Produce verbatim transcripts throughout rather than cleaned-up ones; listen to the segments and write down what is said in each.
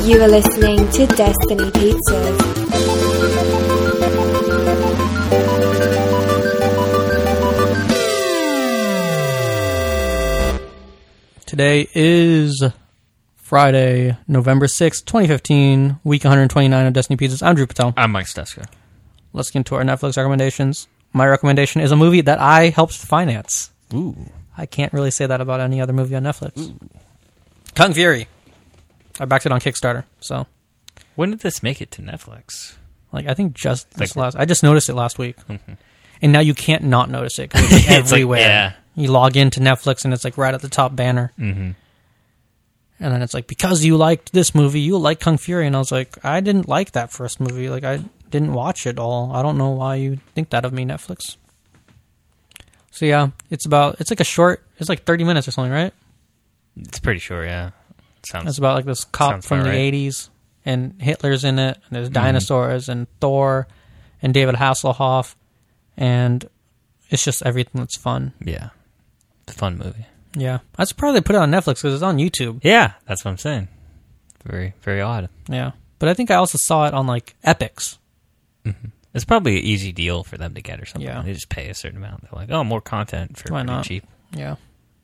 You are listening to Destiny Pizzas. Today is Friday, November sixth, twenty fifteen, week one twenty-nine of Destiny Pizzas. I'm Drew Patel. I'm Mike Steska. Let's get into our Netflix recommendations. My recommendation is a movie that I helped finance. Ooh. I can't really say that about any other movie on Netflix. Ooh. Kung Fury. I backed it on Kickstarter, so. When did this make it to Netflix? Like, I think just this like, last... I just noticed it last week. Mm-hmm. And now you can't not notice it, because it's, like it's everywhere. Like, yeah. You log into Netflix, and it's like right at the top banner. Mm-hmm. And then it's like, because you liked this movie, you like Kung Fury. And I was like, I didn't like that first movie. Like, I didn't watch it all. I don't know why you think that of me, Netflix. So, yeah, it's about... It's like a short... It's like thirty minutes or something, right? It's pretty short, yeah. Sounds, it's about like this cop from the right. eighties, and Hitler's in it, and there's dinosaurs, mm-hmm. and Thor, and David Hasselhoff, and it's just everything that's fun. Yeah. It's a fun movie. Yeah. I'm surprised they put it on Netflix, because it's on YouTube. Yeah, that's what I'm saying. Very, very odd. Yeah. But I think I also saw it on, like, Epix. Mm-hmm. It's probably an easy deal for them to get or something. Yeah. They just pay a certain amount. They're like, oh, more content for Why pretty not? cheap. Yeah.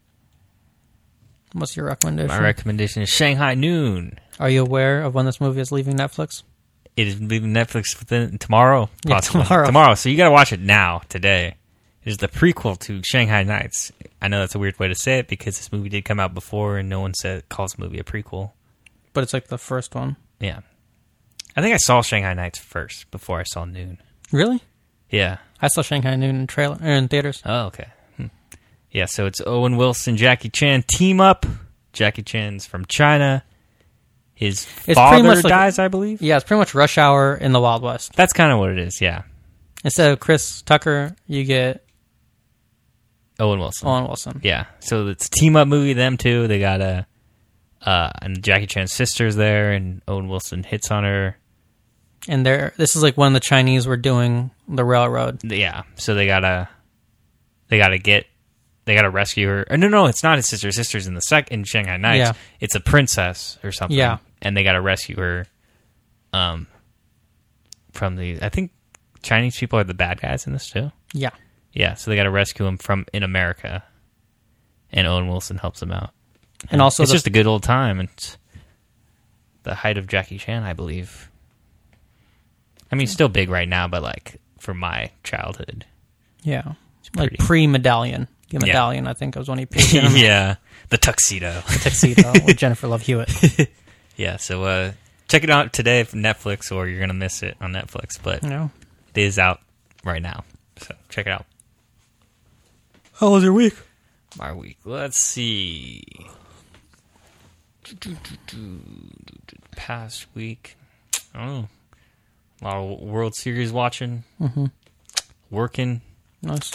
What's your recommendation? My recommendation is Shanghai Noon. Are you aware of when this movie is leaving Netflix? It is leaving Netflix within tomorrow. Possibly. Yeah, tomorrow. Tomorrow. So you got to watch it now, today. It is the prequel to Shanghai Nights. I know that's a weird way to say it because this movie did come out before and no one said calls the movie a prequel. But it's like the first one. Yeah. I think I saw Shanghai Nights first before I saw Noon. Really? Yeah. I saw Shanghai Noon in trailer or in theaters. Oh, okay. Hmm. Yeah, so it's Owen Wilson, Jackie Chan team up. Jackie Chan's from China. His it's father like, dies, I believe. Yeah, it's pretty much Rush Hour in the Wild West. That's kind of what it is, yeah. Instead of Chris Tucker, you get Owen Wilson. Owen Wilson. Yeah. So it's a team up movie, them two. They got a uh and Jackie Chan's sister's there and Owen Wilson hits on her. And they're this is like when the Chinese were doing the railroad. Yeah. So they gotta they gotta get they gotta rescue her. Or no, no, it's not his sister. His sister's in the sec in Shanghai Nights. Yeah. It's a princess or something. Yeah. And they gotta rescue her um from the I think Chinese people are the bad guys in this too. Yeah. Yeah, so they gotta rescue him from in America. And Owen Wilson helps them out. And, and also it's the, just a good old time. It's the height of Jackie Chan, I believe. I mean, still big right now, but like for my childhood, yeah, like pre-Medallion. The Medallion, yeah. I think, was when he peaked. Yeah, the tuxedo, the tuxedo with Jennifer Love Hewitt. Yeah, so uh, check it out today from Netflix, or you're gonna miss it on Netflix. But no. It is out right now, so check it out. How was your week? My week. Let's see. Past week, oh. A lot of World Series watching, mm-hmm. working. Nice.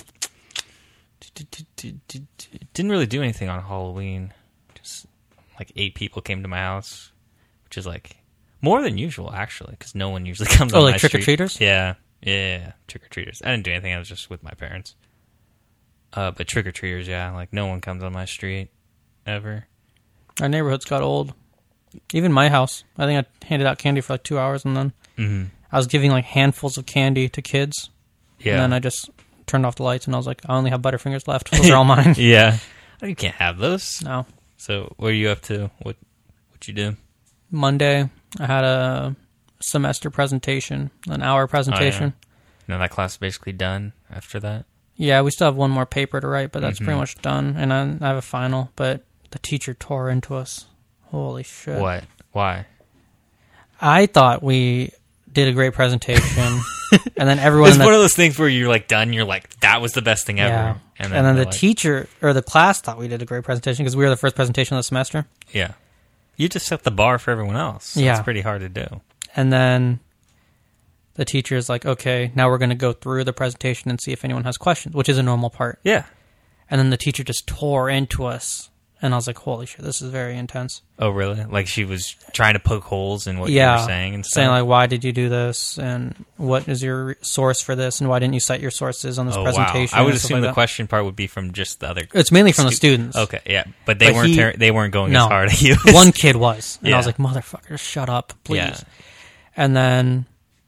Didn't really do anything on Halloween. Just like eight people came to my house, which is like more than usual, actually, because no one usually comes oh, on like my trick street. or treaters? Yeah, yeah, trick or treaters. I didn't do anything. I was just with my parents. Uh, but trick or treaters, yeah, like no one comes on my street ever. Our neighborhood's got old. Even my house. I think I handed out candy for like two hours, and then. Mm-hmm. I was giving like handfuls of candy to kids. Yeah. And then I just turned off the lights and I was like, I only have Butterfingers left. Those are all mine. Yeah. You can't have those. No. So what are you up to? What what you do? Monday, I had a semester presentation, an hour presentation. Oh, yeah. Now that class is basically done after that? Yeah, we still have one more paper to write, but that's mm-hmm. pretty much done. And I, I have a final, but the teacher tore into us. Holy shit. What? Why? I thought we... did a great presentation, and then everyone... It's the, one of those things where you're like done, you're like, that was the best thing ever. Yeah. And then, and then the like, teacher, or the class thought we did a great presentation, because we were the first presentation of the semester. Yeah. You just set the bar for everyone else. So yeah. It's pretty hard to do. And then the teacher's like, okay, now we're going to go through the presentation and see if anyone has questions, which is a normal part. Yeah. And then the teacher just tore into us And I was like, holy shit, this is very intense. Oh, really? Like she was trying to poke holes in what yeah, you were saying and stuff? saying like, why did you do this? And what is your re- source for this? And why didn't you cite your sources on this oh, presentation? Wow. I would and stuff assume like the that. question part would be from just the other... It's mainly from stu- the students. Okay, yeah. But they But weren't he- ter- they weren't going no, as hard at you. One kid was. And Yeah. I was like, motherfucker, shut up, please. Yeah. And then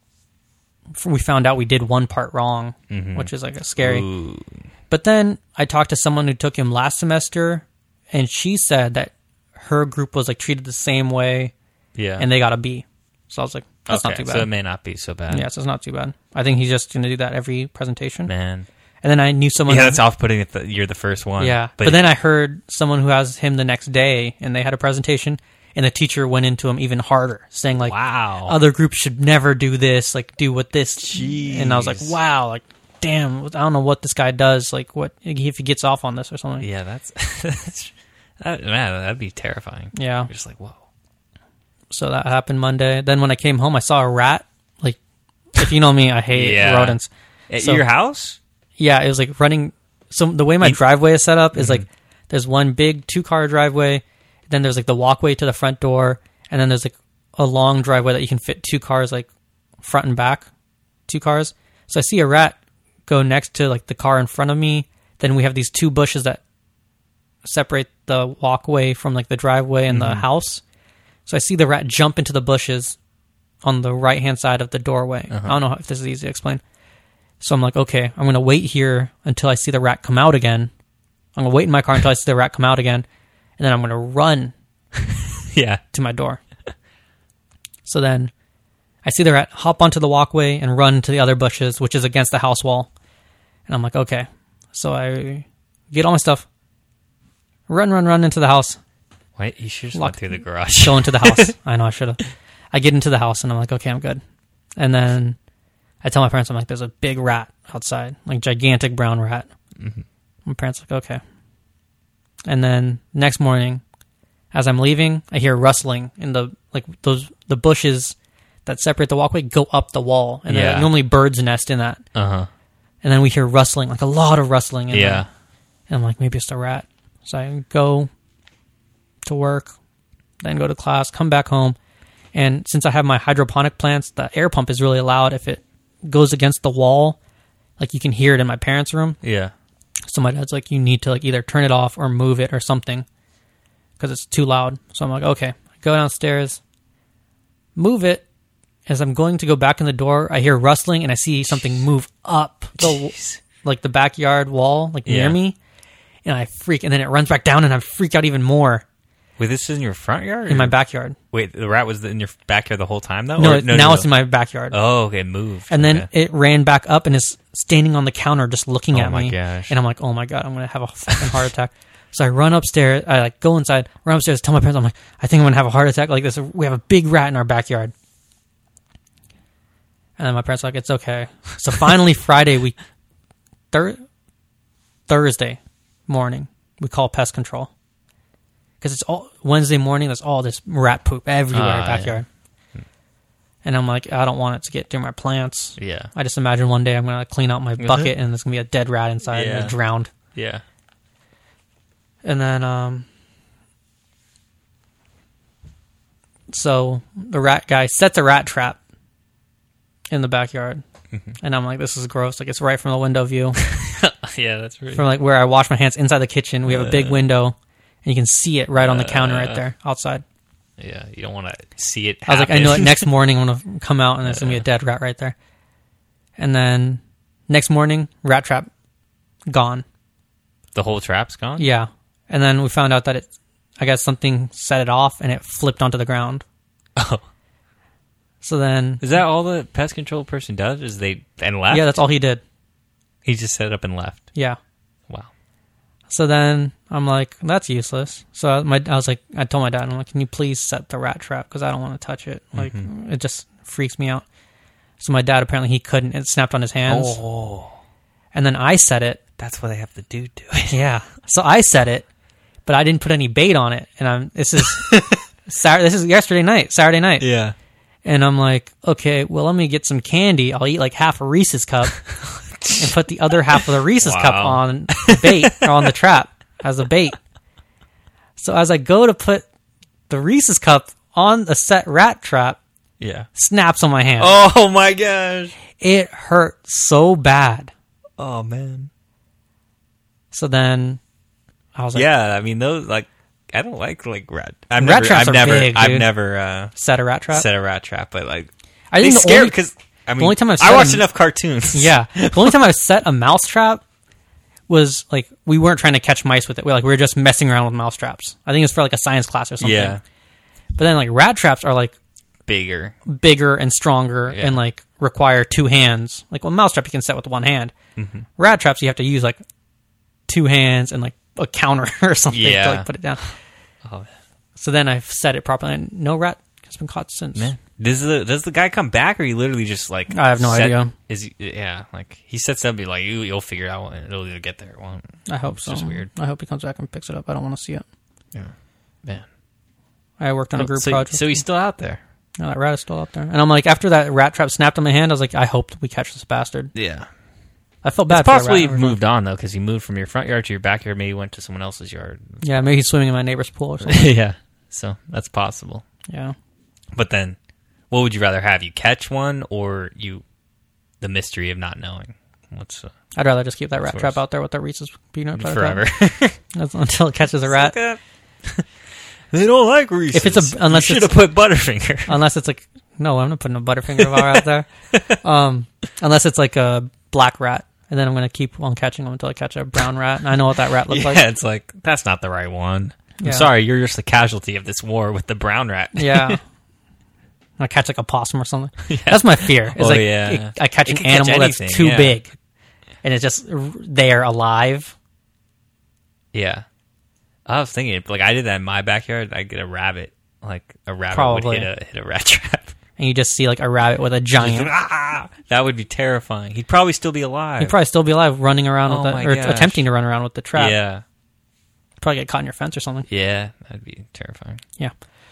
f- we found out we did one part wrong, Mhm. which is like a scary. Ooh. But then I talked to someone who took him last semester, and she said that her group was like treated the same way, Yeah. and they got a B. So I was like, that's okay, not too bad. so it may not be so bad. Yeah, so it's not too bad. I think he's just going to do that every presentation. Man. And then I knew someone. Yeah, who- that's off-putting if the, you're the first one. Yeah, but, then I heard someone who has him the next day, and they had a presentation, and the teacher went into him even harder, saying like, wow. other groups should never do this, like do what this. Jeez. And I was like, wow, like damn, I don't know what this guy does, like what if he gets off on this or something. Yeah, that's... that's that, man, that'd be terrifying. Yeah. You're just like, whoa. So that happened Monday. Then when I came home, I saw a rat. Like, if you know me, I hate Yeah. rodents. At So- your house? Yeah, it was like running. So the way my You- driveway is set up is Mm-hmm. like there's one big two car driveway, then there's like the walkway to the front door, and then there's like a long driveway that you can fit two cars like front and back, two cars. So I see a rat go next to like the car in front of me. Then we have these two bushes that separate the walkway from like the driveway and Mm-hmm. the house. So I see the rat jump into the bushes on the right hand side of the doorway. Uh-huh. I don't know if this is easy to explain. So I'm like, okay, I'm going to wait here until I see the rat come out again. I'm going to wait in my car until I see the rat come out again. And then I'm going to run Yeah. to my door. So then I see the rat hop onto the walkway and run to the other bushes, which is against the house wall. And I'm like, okay. So I get all my stuff, run, run, run into the house, Wait, you should just Lock- went through the garage. go into the house. I know I should have. I get into the house and I'm like, okay, I'm good. And then I tell my parents, I'm like, there's a big rat outside, like gigantic brown rat. Mhm. My parents are like, okay. And then next morning, as I'm leaving, I hear rustling in the like those the bushes that separate the walkway go up the wall, and Yeah. then normally birds nest in that. Uh-huh. And then we hear rustling, like a lot of rustling. In Yeah. there. And I'm like, maybe it's a rat. So I go to work, then go to class, come back home, and since I have my hydroponic plants, the air pump is really loud. If it goes against the wall, like you can hear it in my parents' room. Yeah. So my dad's like, you need to like either turn it off or move it or something because it's too loud. So I'm like, okay. I go downstairs, move it. As I'm going to go back in the door, I hear rustling and I see something move up the Jeez. like the backyard wall, like Yeah. near me, and I freak. And then it runs back down, and I freak out even more Wait, this is in your front yard? in my or- backyard. Wait, the rat was in your backyard the whole time, though? No, Or- it, now it's in my backyard. Oh, okay, moved. And then Okay. it ran back up and is standing on the counter just looking Oh at my me. gosh. And I'm like, oh my God, I'm going to have a fucking heart attack. So I run upstairs. I like go inside, run upstairs, tell my parents, I'm like, I think I'm going to have a heart attack. Like this, we have a big rat in our backyard. And then my parents are like, it's okay. So finally Friday, we, thir- Thursday morning, we call pest control. Because it's all Wednesday morning, there's all this rat poop everywhere in Ah, the backyard. And I'm like, I don't want it to get through my plants. Yeah. I just imagine one day I'm going to clean out my bucket and there's going to be a dead rat inside and Yeah. it's drowned. Yeah. And then, um, so the rat guy sets a rat trap in the backyard. And I'm like, this is gross. Like, it's right from the window view. Yeah, that's right. From like where I wash my hands inside the kitchen. We have a big window and you can see it right on the counter right there outside. Yeah, you don't want to see it I was like, I happen. know it next morning I'm going to come out and there's going to be a dead rat right there. And then next morning, rat trap gone. The whole trap's gone? Yeah. And then we found out that it, I guess something set it off and it flipped onto the ground. Oh. So then, Is that all the pest control person does? Is they and left? yeah, that's all he did. He just set it up and left. Yeah. Wow. So then I'm like, that's useless. So my, I was like, I told my dad, I'm like, can you please set the rat trap? Because I don't want to touch it. Like, Mm-hmm. it just freaks me out. So my dad, apparently he couldn't. It snapped on his hands. Oh. And then I set it. That's what they have to do to it. Yeah. So I set it, but I didn't put any bait on it. And I'm, this is, Saturday, this is yesterday night, Saturday night. Yeah. And I'm like, okay, well, let me get some candy. I'll eat like half a Reese's cup and put the other half of the Reese's Wow. cup on the bait or on the trap as a bait. So as I go to put the Reese's cup on the set rat trap, Yeah. snaps on my hand. Oh my gosh. It hurt so bad. Oh man. So then I was like, Yeah, I mean those like I don't like like rat. I've Rat never, traps I've are never, big, I've dude. never uh, set a rat trap. set a rat trap, but like I they think the scare only, because I mean only time I've I set watched a- enough cartoons. yeah, the only time I've set a mouse trap was like we weren't trying to catch mice with it. We like we were just messing around with mouse traps. I think it's for like a science class or something. Yeah. But then like rat traps are like Bigger. bigger and stronger Yeah. and like require two hands. Like well, mouse trap you can set with one hand. Mm-hmm. Rat traps you have to use like two hands and like a counter or something Yeah. to like put it down. Oh So then I've set it properly and no rat has been caught since. man. Does the does the guy come back or he literally just like I have no set- idea. Is he, yeah, like he sets up be like you you'll figure it out and it'll either get there or it won't. I hope It's so. just weird. I hope he comes back and picks it up. I don't want to see it. Yeah. Man. I worked on a group so, project. so he's still out there. No, that rat is still out there. And I'm like, after that rat trap snapped on my hand, I was like, I hope we catch this bastard. Yeah. I felt bad It's for the possibly rat. moved on though because he moved from your front yard to your backyard. Maybe went to someone else's yard. Yeah, maybe he's swimming in my neighbor's pool or something. Yeah. So that's possible. Yeah. But then, what would you rather have? You catch one or you, the mystery of not knowing? What's uh, I'd rather just keep that rat Source. trap out there with the Reese's peanut butter forever? cup. That's until it catches a rat. They don't like Reese's. If it's a- unless you should it's- have put Butterfinger. Unless it's like, no, I'm not putting a Butterfinger bar out there. Um, unless it's like a black rat. And then I'm going to keep on catching them until I catch a brown rat. And I know what that rat looks Yeah, like. it's like that's not the right one. Yeah. I'm sorry, you're just the casualty of this war with the brown rat. Yeah. I catch like a possum or something. That's my fear. It's Oh, like yeah. it- I catch It an could catch animal that's anything, too yeah. big, and it's just r- there alive. Yeah. I was thinking, like, I did that in my backyard. I'd get a rabbit. Like, a rabbit Probably. would hit a, hit a rat trap. And you just see like a rabbit with a giant. Ah! That would be terrifying. He'd probably still be alive. He'd probably still be alive, running around Oh with my the, or gosh. attempting to run around with the trap. Yeah. Probably get caught in your fence or something. Yeah. That'd be terrifying. Yeah.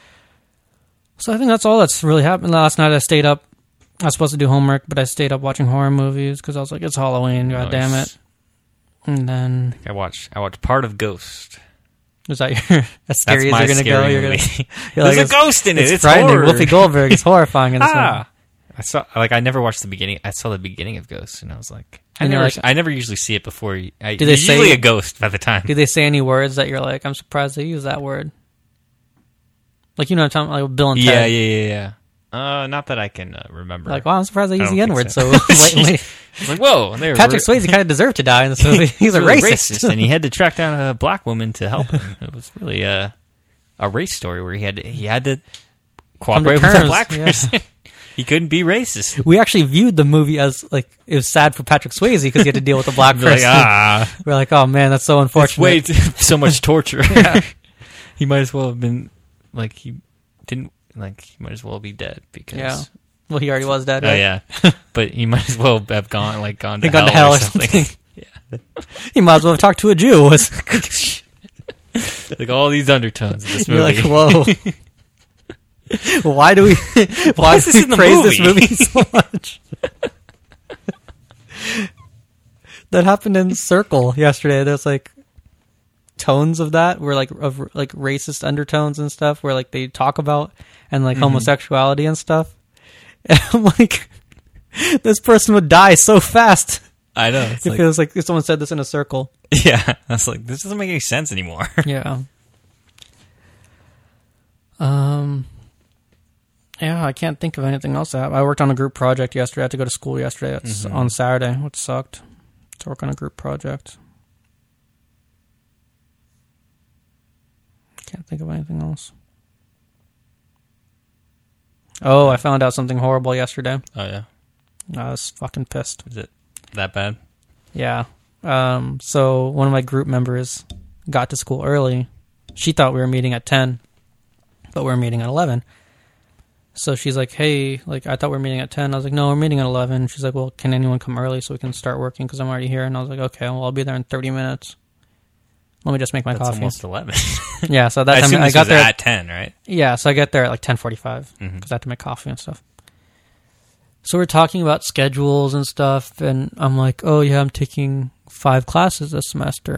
So I think that's all that's really happened. Last night I stayed up. I was supposed to do homework, but I stayed up watching horror movies because I was like, it's Halloween, god damn Nice. it. And then, I watched, I watched part of Ghost. is that your, as That's scary as my you're going to go? scary You're gonna, movie. you're There's like, a ghost in it. It's, It's frightening. horror. Whoopi Goldberg is horrifying in this Ah. one. I saw, like, I never watched the beginning. I saw the beginning of Ghost, and I was like, I And you're never, like- I never usually see it before. You, I, Do they it's usually say- a ghost by the time. Do they say any words that you're like, I'm surprised they use that word? Like, you know what I'm talking about? Like Bill and Yeah, Ted. yeah, yeah, yeah. Uh, not that I can uh, remember. Like, wow, I'm surprised they I use don't the think N word so. so blatantly. It's like, whoa, they were Patrick re- Swayze kind of deserved to die in this movie. He's a really racist. and he had to track down a black woman to help him. It was really a a race story where he had to, he had to cooperate with a terms, black yeah. person. He couldn't be racist. We actually viewed the movie as, like, it was sad for Patrick Swayze because he had to deal with a black Be like, person. ah, We're like, oh man, that's so it's unfortunate. way too, so much torture. Yeah. He might as well have been like he didn't like he might as well be dead because Yeah. Well, he already was dead, oh right? yeah, but he might as well have gone like gone to He gone hell, to hell or or something. something. Yeah, He might as well have talked to a Jew. like all these undertones of this You're movie. like, whoa. Why do we why is do this we in the praise this movie? movie so much? That happened in Circle yesterday. There's like tones of that where like of like racist undertones and stuff where like they talk about and like Mm-hmm. homosexuality and stuff. And I'm like, this person would die so fast I know. It's if like, it was like if someone said this in a circle. yeah, I was like, this doesn't make any sense anymore. Yeah. Um. Yeah, I can't think of anything else. I I worked on a group project yesterday. I had to go to school yesterday. It's Mm-hmm. on Saturday, which sucked. To work on a group project. Can't think of anything else. Oh, I found out something horrible yesterday. Oh yeah, I was fucking pissed. is it that bad? Yeah. Um. So one of my group members got to school early. She thought we were meeting at ten, but we were meeting at eleven. So she's like, hey, like, I thought we were meeting at ten. I was like, no, we're meeting at eleven. She's like, well, can anyone come early so we can start working because I'm already here? And I was like, okay, well, I'll be there in thirty minutes. Let me just make my That's coffee. almost eleven. Yeah, so that I time assume I this got was there. at ten, right? Yeah, so I got there at like ten forty-five because Mhm. I had to make coffee and stuff. So we're talking about schedules and stuff, and I'm like, oh, yeah, I'm taking five classes this semester.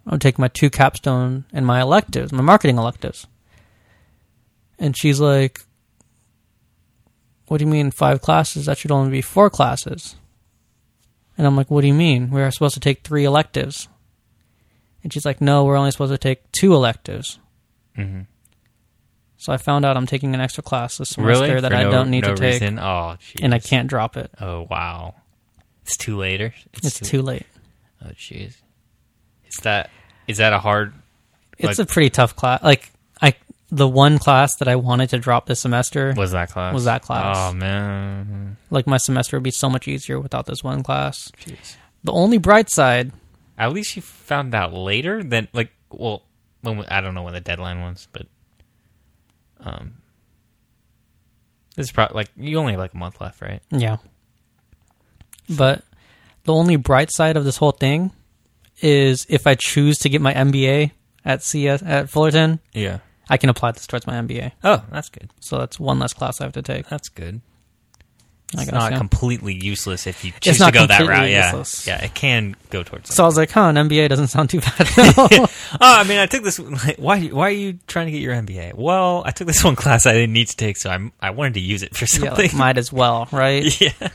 I'm taking my two capstone and my electives, my marketing electives. And she's like, what do you mean five classes? That should only be four classes. And I'm like, what do you mean? We're supposed to take three electives. And she's like, no, we're only supposed to take two electives. Mm-hmm. So I found out I'm taking an extra class this semester Really? that For I no- don't need no to take. reason? Oh, jeez. And I can't drop it. Oh, wow. It's too late. or- It's, too late. Oh, jeez. Is that is that a hard? It's like, a pretty tough class. Like, I the one class that I wanted to drop this semester was that class? was that class. Oh man. Like, my semester would be so much easier without this one class. Jeez. The only bright side, At least you found out later than like well, when I don't know when the deadline was, but um, this is probably like you only have like a month left, right? yeah. But the only bright side of this whole thing is if I choose to get my M B A at C S at Fullerton, Yeah. I can apply this towards my M B A. Oh, that's good. So that's one less class I have to take. That's good. I It's guess, not yeah. completely useless if you choose not to go that completely route. Yeah, useless. yeah, it can go towards. So I was like, huh, an M B A doesn't sound too bad. oh, I mean, I took this. Like, why? Why are you trying to get your M B A? Well, I took this one class I didn't need to take, so I I wanted to use it for yeah, something. like, might as well, right? yeah.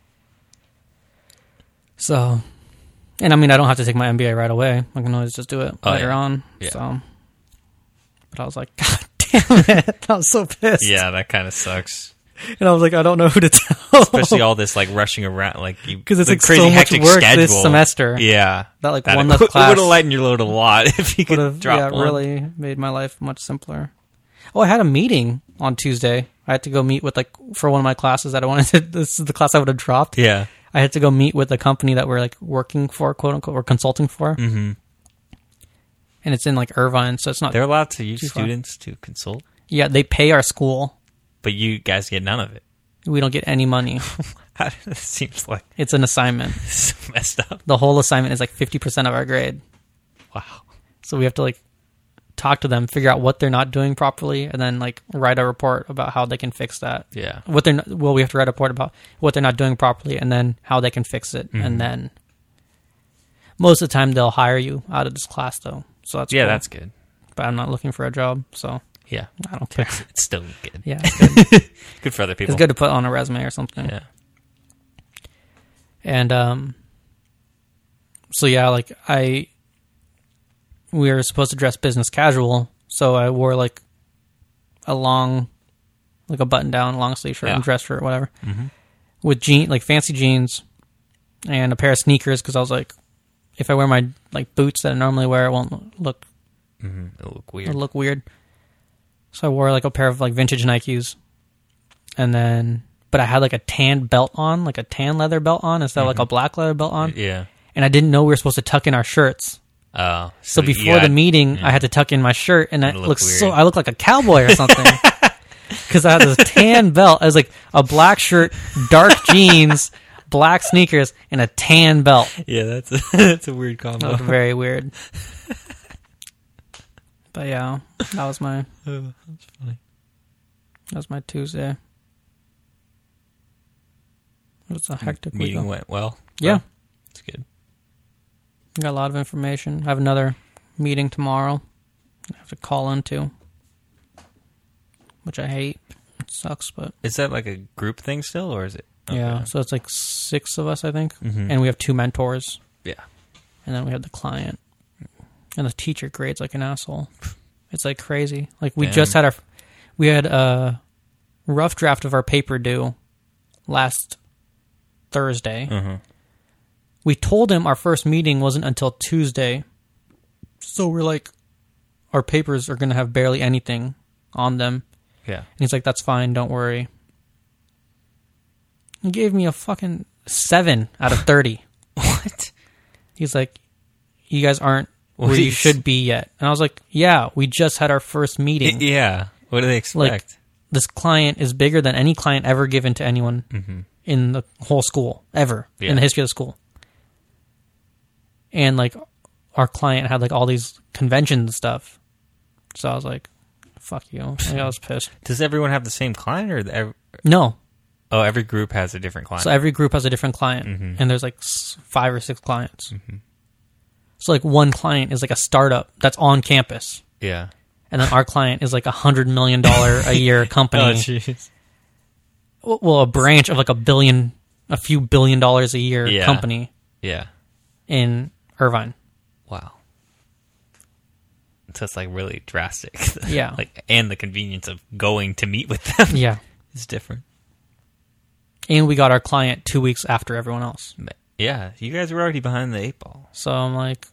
So, and I mean, I don't have to take my M B A right away. I can always just do it Oh, later yeah. on. Yeah. So, but I was like, God damn it! I was so pissed. Yeah, that kind of sucks. And I was like, I don't know who to tell. Especially all this like rushing around, like you because it's the like crazy so much hectic work schedule this semester. Yeah, That like that one it, less would- class It would have lightened your load a lot if you would could have drop yeah one. really made my life much simpler. Oh, I had a meeting on Tuesday. I had to go meet with like for one of my classes that I wanted to. This is the class I would have dropped. Yeah. I had to go meet with the company that we're like working for, quote unquote, or consulting for. Mm-hmm. And it's in like Irvine, so it's not. They're allowed to use Too far. students to consult, Yeah, they pay our school. but you guys get none of it. We don't get any money. It seems like It's an assignment. so messed up. The whole assignment is like fifty percent of our grade. Wow. So we have to like talk to them, figure out what they're not doing properly, and then like write a report about how they can fix that. Yeah. What they're not, well, we have to write a report about what they're not doing properly, and then how they can fix it, Mhm. and then most of the time they'll hire you out of this class though. So that's Yeah, cool. that's good. But I'm not looking for a job, so Yeah. I don't care. It's still good. Yeah, it's good. Good for other people. It's good to put on a resume or something. Yeah. And um, so yeah, like I, we were supposed to dress business casual, so I wore like a long, like a button down long sleeve shirt Yeah. and dress shirt, whatever, Mhm. with jean like fancy jeans and a pair of sneakers because I was like, if I wear my like boots that I normally wear, it won't look Mm-hmm. It'll look weird. it'll look weird. So I wore like a pair of like vintage Nikes, and then but I had like a tan belt on, like a tan leather belt on instead of like a black leather belt on. Yeah. And I didn't know we were supposed to tuck in our shirts. Oh. So, you before the got- meeting, yeah. I had to tuck in my shirt, and it It'll look looks so. weird. I look like a cowboy or something because I had this tan belt. I was like a black shirt, dark jeans, black sneakers, and a tan belt. Yeah, that's a, that's a weird That combo. was very weird. But yeah, that was my Oh, that's funny. that was my Tuesday. It was a hectic week. Meeting though. went well. Yeah. Well, that's good. Got a lot of information. I have another meeting tomorrow. I have to call into, which I hate. It sucks, but Is that like a group thing still, or is it? yeah. So it's like six of us, I think, Mhm. and we have two mentors, Yeah. and then we have the client, and the teacher grades like an asshole. It's like crazy. Like we Damn. just had our, we had a rough draft of our paper due last Thursday. Uh-huh. We told him our first meeting wasn't until Tuesday. So we're like, our papers are going to have barely anything on them. Yeah. And he's like, that's fine, don't worry. He gave me a fucking seven out of thirty. What? He's like, you guys aren't What where do you you should be yet. And I was like, yeah, we just had our first meeting. Yeah. What do they expect? Like, this client is bigger than any client ever given to anyone Mm-hmm. in the whole school, ever, Yeah. in the history of the school. And, like, our client had, like, all these conventions and stuff. So I was like, fuck you. Like, I was pissed. Does everyone have the same client, or the, ev- No. oh, every group has a different client? So every group has a different client. Mhm. And there's, like, s- five or six clients. Mhm. So like one client is like a startup that's on campus, Yeah. and then our client is like a hundred million dollar a year company. Oh, jeez. Well, well, a branch of like a billion, a few billion dollars a year Yeah. company Yeah. in Irvine. Wow. So it's like really drastic. Yeah. Like, and the convenience of going to meet with them Yeah. is different. And we got our client two weeks after everyone else. But yeah, you guys were already behind the eight ball. So I'm like,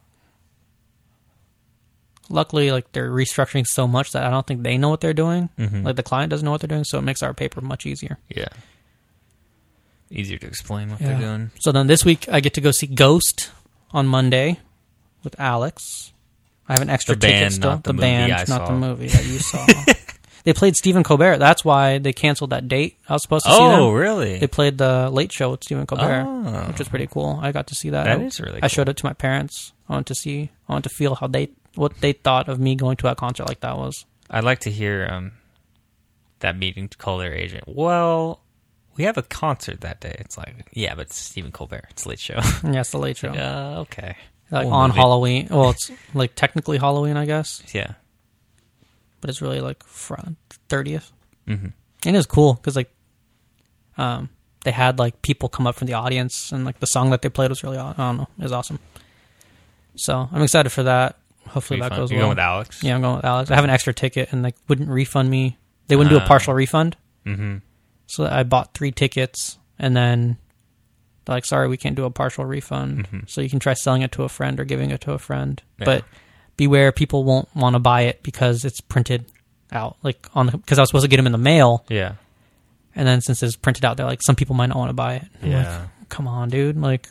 luckily, like they're restructuring so much that I don't think they know what they're doing. Mhm. Like the client doesn't know what they're doing, so it makes our paper much easier. Yeah. Easier to explain what Yeah. they're doing. So then this week I get to go see Ghost on Monday with Alex. I have an extra The ticket band, still. not the the movie band, I not saw. the movie that you saw. They played Stephen Colbert. That's why they canceled that date. I was supposed to see them. Oh, really? They played the Late Show with Stephen Colbert, Oh. which was pretty cool. I got to see that. That I, is really I cool. showed it to my parents. I wanted to see. I wanted to feel how they what they thought of me going to a concert like that was. I'd like to hear um, that meeting to call their agent. Well, we have a concert that day. It's like, yeah, but it's Stephen Colbert. It's Late Show. Yeah, it's the Late Show. uh, okay. Like We'll on move it. Halloween. Well, it's like technically Halloween, I guess, Yeah. but it's really like thirtieth. Mm-hmm. And it was cool because like, um, they had like people come up from the audience, and like the song that they played was really, aw- I don't know, it was awesome. So I'm excited for that. Hopefully that goes You're well. going with Alex? Yeah, I'm going with Alex. I have an extra ticket, and like wouldn't refund me. They wouldn't do a Ah. partial refund, Mm-hmm. so I bought three tickets, and then they're like, "Sorry, we can't do a partial refund. Mhm. So you can try selling it to a friend or giving it to a friend, Yeah. but beware, people won't want to buy it because it's printed out, like on the because I was supposed to get them in the mail, Yeah. and then since it's printed out, they're like, some people might not want to buy it. I'm Yeah. like, come on, dude, like."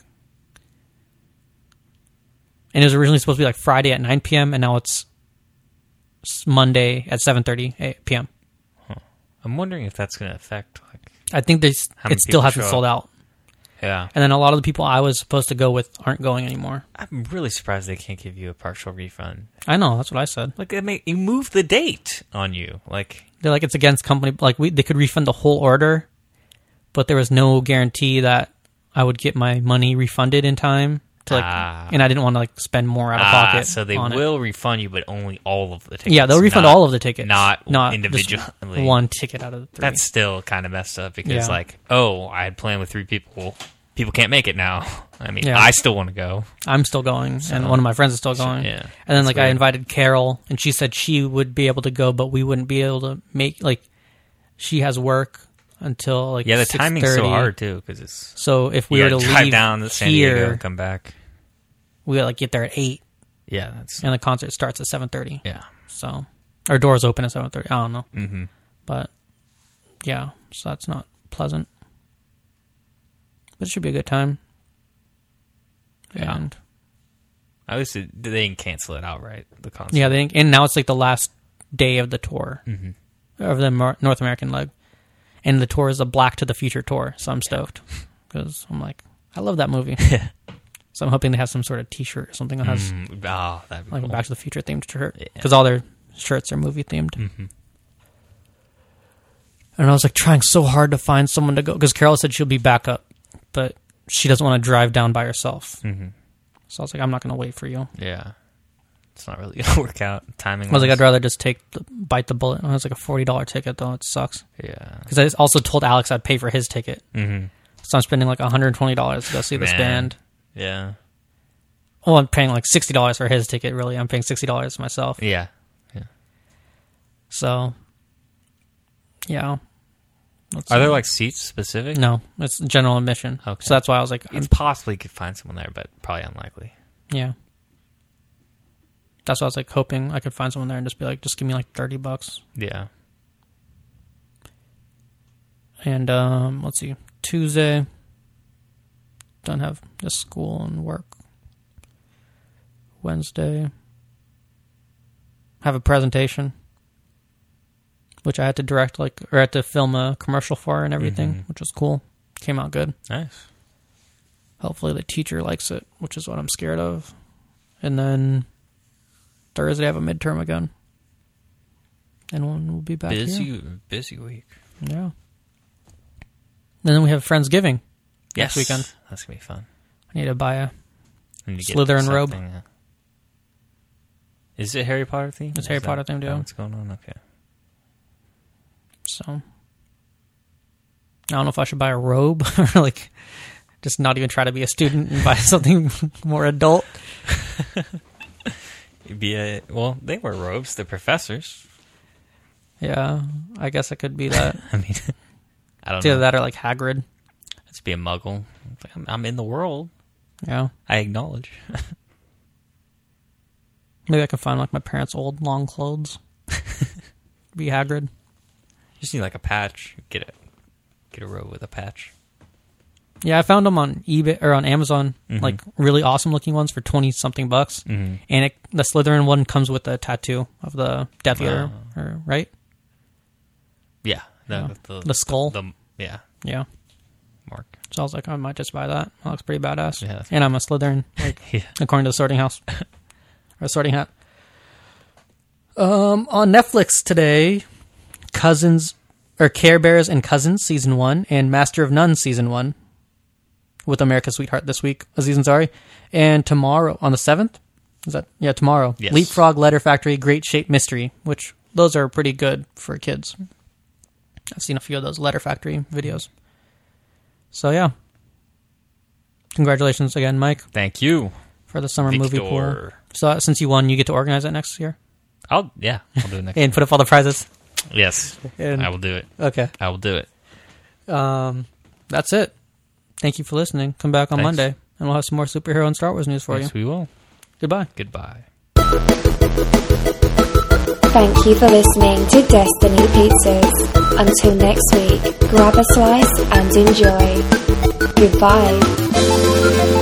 And it was originally supposed to be like Friday at nine p.m. and now it's s- Monday at seven thirty p.m. I'm wondering if that's going to affect, like, I think they s- How many it still people hasn't show sold up? out. yeah. And then a lot of the people I was supposed to go with aren't going anymore. I'm really surprised they can't give you a partial refund. I know, that's what I said. Like, they make you move the date on you. Like, They're like, it's against company. Like, we they could refund the whole order, but there was no guarantee that I would get my money refunded in time. To like, Ah. and I didn't want to like spend more out of ah, pocket. so they on it. will refund you, but only all of the tickets. Yeah, they'll refund not- all of the tickets, not not individually. just one ticket out of the three. That's still kind of messed up because, Yeah. like, oh, I had planned with three people. People can't make it now. I mean, Yeah. I still want to go. I'm still going, So- and one of my friends is still going. Yeah, And then that's like I weird. invited Carol, and she said she would be able to go, but we wouldn't be able to make like she has work until like Yeah, the six timing's so thirty. hard too because it's So if we you were to gotta drive leave down to San here, Diego and come back. we gotta like get there at eight, Yeah, that's and the concert starts at seven thirty. yeah. So our doors open at seven thirty. I don't know, Mm-hmm. but yeah, so that's not pleasant. But it should be a good time. Yeah. And At least it, they didn't cancel it outright. The concert. yeah, they, and now it's like the last day of the tour Mm-hmm. of the Mar- North American leg, and the tour is a Black to the Future tour. So I'm stoked because I'm like, I love that movie. So I'm hoping they have some sort of T-shirt or something that has Mm, oh, that'd be like cool. a Back to the Future themed shirt Yeah. because all their shirts are movie themed. Mhm. And I was like trying so hard to find someone to go because Carol said she'll be back up, but she doesn't want to drive down by herself. Mhm. So I was like, I'm not going to wait for you. Yeah, it's not really gonna work out timing. I was like, I'd rather just take the, bite the bullet. It was like a forty dollars ticket though. It sucks yeah. because I also told Alex I'd pay for his ticket, Mm-hmm. so I'm spending like one hundred twenty dollars to go see this Man. band. Yeah. Well, I'm paying like sixty dollars for his ticket. Really, I'm paying sixty dollars myself. Yeah. So, yeah. Let's Are see. there like seats specific? No, it's general admission. Okay. So that's why I was like, It's possibly you could find someone there, but probably unlikely. yeah. That's why I was like hoping I could find someone there and just be like, just give me like thirty bucks. Yeah. And um, let's see, Tuesday. Don't have this school and work. Wednesday. Have a presentation, which I had to direct, like, or I had to film a commercial for and everything, Mhm. which was cool. Came out good. Nice. Hopefully the teacher likes it, which is what I'm scared of. And then Thursday I have a midterm again. And one will be back busy, here. busy week. Yeah. And then we have Friendsgiving Yes. next weekend. That's gonna be fun. I need to buy a I need to get Slytherin robe. something, uh, Is it Harry Potter themed? It's Is Harry that- Potter themed, yeah. that What's going on? Okay. So, I don't know if I should buy a robe or like just not even try to be a student and buy something more adult. It'd be a, well, they wear robes. They're professors. Yeah, I guess it could be that. I mean, I don't It's either know. that or like Hagrid. Let's be a muggle. It's like, I'm, I'm in the world. Yeah. I acknowledge. Maybe I can find like my parents' old long clothes. Be Hagrid. You just need like a patch. Get a get a robe with a patch. Yeah, I found them on eBay or on Amazon, Mhm. like really awesome looking ones for twenty something bucks. Mm-hmm. And it, the Slytherin one comes with a tattoo of the Death Eater, Oh. or, right? Yeah. The, Yeah. the, The skull. The, yeah. Yeah. Mark. So I was like, I might just buy that. That looks pretty badass. Yeah, that's And I'm a Slytherin, like Yeah. according to the Sorting House or Sorting Hat. Um, on Netflix today, Cousins or Care Bears and Cousins season one and Master of None season one with America's Sweetheart this week. Aziz Ansari, and tomorrow on the seventh. Is that yeah tomorrow? Yes. Leapfrog, Letter Factory, Great Shape Mystery, which those are pretty good for kids. I've seen a few of those Letter Factory videos. So yeah, congratulations again, Mike, Thank you. for the summer movie pool. Victor. So uh, since you won, you get to organize it next year I'll yeah. I'll do it next. and put up all the prizes. Yes. And, I will do it. okay, I will do it. um, that's it. Thank you for listening. Come back on Thanks. Monday, and we'll have some more superhero and Star Wars news for Yes, you. we will. Goodbye. Goodbye. Thank you for listening to Destiny Pizzas. Until next week, grab a slice and enjoy. Goodbye.